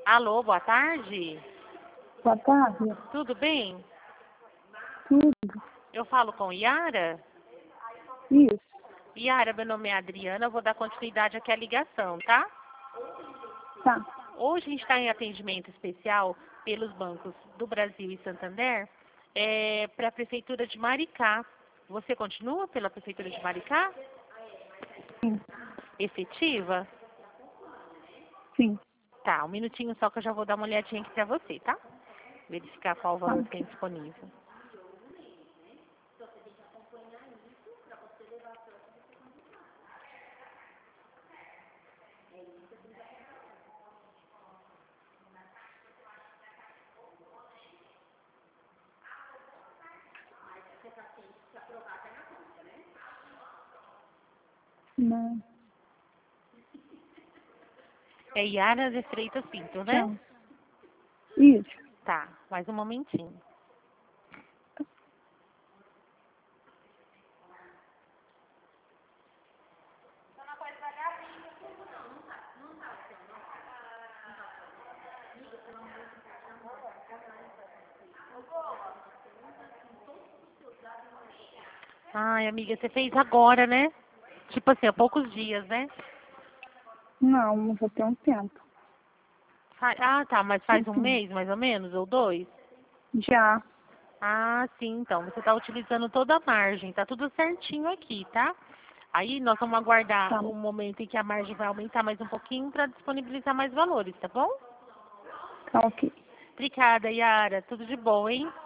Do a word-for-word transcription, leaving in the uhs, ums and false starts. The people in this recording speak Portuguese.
Alô, boa tarde. Boa tarde. Tudo bem? Tudo. Eu falo com Yara? Isso. Yara, meu nome é Adriana, eu vou dar continuidade aqui à ligação, tá? Tá. Hoje a gente está em atendimento especial pelos bancos do Brasil e Santander é, para a Prefeitura de Maricá. Você continua pela Prefeitura de Maricá? Sim. Efetiva? Sim. Tá, um minutinho só que eu já vou dar uma olhadinha aqui para você, tá? Verificar qual o Tá. valor que tem disponível. Não. É Yara de Freitas Pinto, né? Tchau. Isso. Tá, mais um momentinho. Ai, amiga, você fez agora, né? Tipo assim, há poucos dias, né? Não, já tem um tempo. Fa- Ah, tá, mas faz um Sim. mês, mais ou menos, ou dois? Já. Ah, sim, então, você está utilizando toda a margem, tá tudo certinho aqui, tá? Aí nós vamos aguardar Tá. o momento em que a margem vai aumentar mais um pouquinho para disponibilizar mais valores, tá bom? Tá ok. Obrigada, Yara. Tudo de bom, hein?